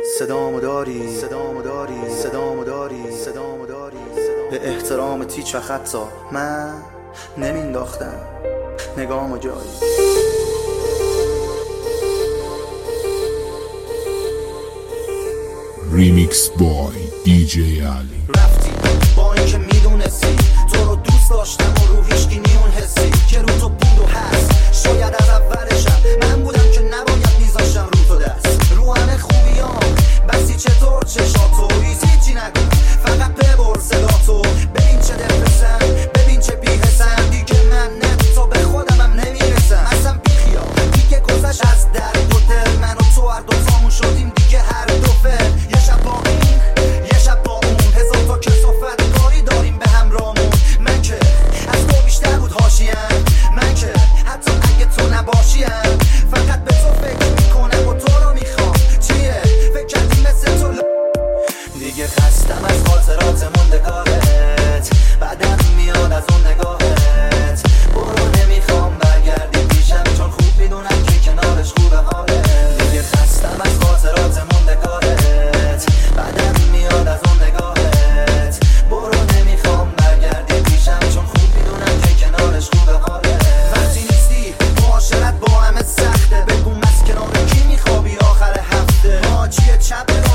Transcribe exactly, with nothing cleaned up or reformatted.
صدامو داری صدامو داری صدامو داری صدامو داری به احترام تیچ و خطا من نمینداختم نگامو جایی. ریمیکس بای دی جی علی. رفتی با اینکه میدونستی تو رو دوست داشتم و رو هیچکی نیون حسی که رو تو بود و هست. شاید از اولشم من بودم که نباید میذاشتم رو تو دست رو همه خوبیام بسی چطور چشاتو هیچی نگو فقط ببر صداتو. ببین چه دلپسم ببین چه بیحسم دیگه من نه تا به خودمم نمیرسم اصلا بیخیال دیگه گذشت از درد و دل من و تو هر دوتامون شدیم دیگه هر دو فل. یه شب با این یه شب با اون هزار تا کسافت کاری داریم به همراهمون. من که از تو بیشتر بود حاشیم من که حتی اگه تو نباشیم فقط به تو فکر میکنم و تو رو میخوام. چیه فکر کردی مثل تو ل... دیگه خستم از خاطرات موندگارت بعدم میاد از اون نگاهت. برو نمیخوام برگردی پیشم چون خوب میدونم که کنارش خوبه حالت. دیگه خستم از خاطرات موندگارت بعدم میاد از اون نگاهت. برو نمیخوام برگردی پیشم چون خوب میدونم که کنارش خوبه حالت. وقتی نیستی معاشرت با همه سخته بگو از کنار کی میخوابی آخر هفته. ما چیه چپ